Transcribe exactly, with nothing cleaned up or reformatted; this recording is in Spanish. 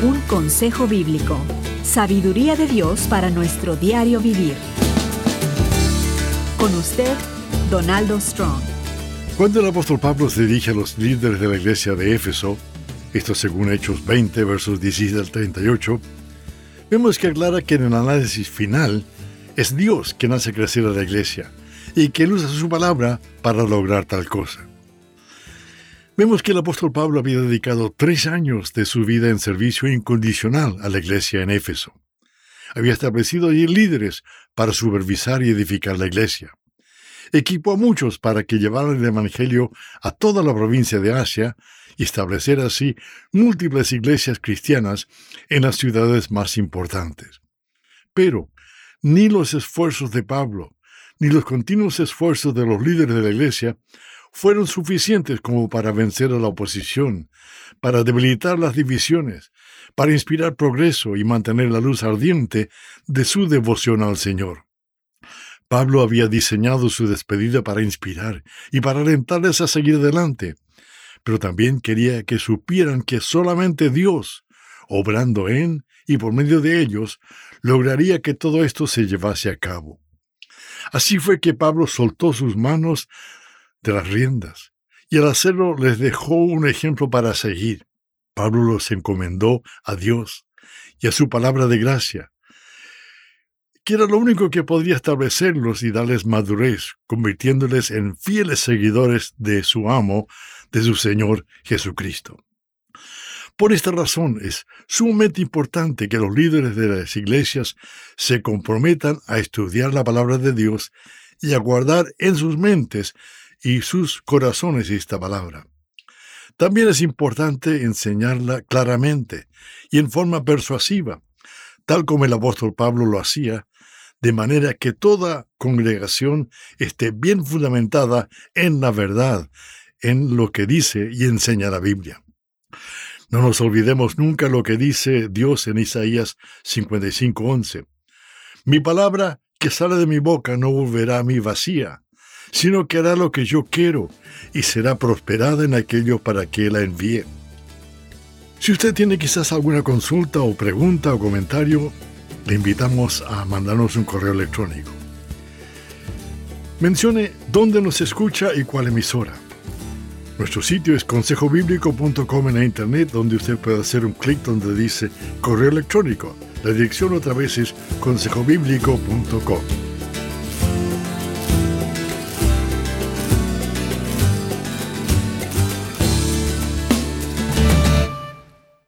Un consejo bíblico. Sabiduría de Dios para nuestro diario vivir. Con usted, Donaldo Strong. Cuando el apóstol Pablo se dirige a los líderes de la iglesia de Éfeso, esto según Hechos veinte, versos dieciséis al treinta y ocho, vemos que aclara que en el análisis final es Dios quien hace crecer a la iglesia y que él usa su palabra para lograr tal cosa. Vemos que el apóstol Pablo había dedicado tres años de su vida en servicio incondicional a la iglesia en Éfeso. Había establecido allí líderes para supervisar y edificar la iglesia. Equipó a muchos para que llevaran el evangelio a toda la provincia de Asia y establecer así múltiples iglesias cristianas en las ciudades más importantes. Pero ni los esfuerzos de Pablo, ni los continuos esfuerzos de los líderes de la iglesia fueron suficientes como para vencer a la oposición, para debilitar las divisiones, para inspirar progreso y mantener la luz ardiente de su devoción al Señor. Pablo había diseñado su despedida para inspirar y para alentarles a seguir adelante, pero también quería que supieran que solamente Dios, obrando en y por medio de ellos, lograría que todo esto se llevase a cabo. Así fue que Pablo soltó sus manos de las riendas, y al hacerlo les dejó un ejemplo para seguir. Pablo los encomendó a Dios y a su palabra de gracia, que era lo único que podría establecerlos y darles madurez, convirtiéndoles en fieles seguidores de su amo, de su Señor Jesucristo. Por esta razón es sumamente importante que los líderes de las iglesias se comprometan a estudiar la palabra de Dios y a guardar en sus mentes y sus corazones esta palabra. También es importante enseñarla claramente y en forma persuasiva, tal como el apóstol Pablo lo hacía, de manera que toda congregación esté bien fundamentada en la verdad, en lo que dice y enseña la Biblia. No nos olvidemos nunca lo que dice Dios en Isaías cincuenta y cinco once. Mi palabra que sale de mi boca no volverá a mí vacía, sino que hará lo que yo quiero y será prosperada en aquello para que la envíe. Si usted tiene quizás alguna consulta o pregunta o comentario, le invitamos a mandarnos un correo electrónico. Mencione dónde nos escucha y cuál emisora. Nuestro sitio es consejo bíblico punto com en la internet, donde usted puede hacer un clic donde dice correo electrónico. La dirección otra vez es consejo bíblico punto com.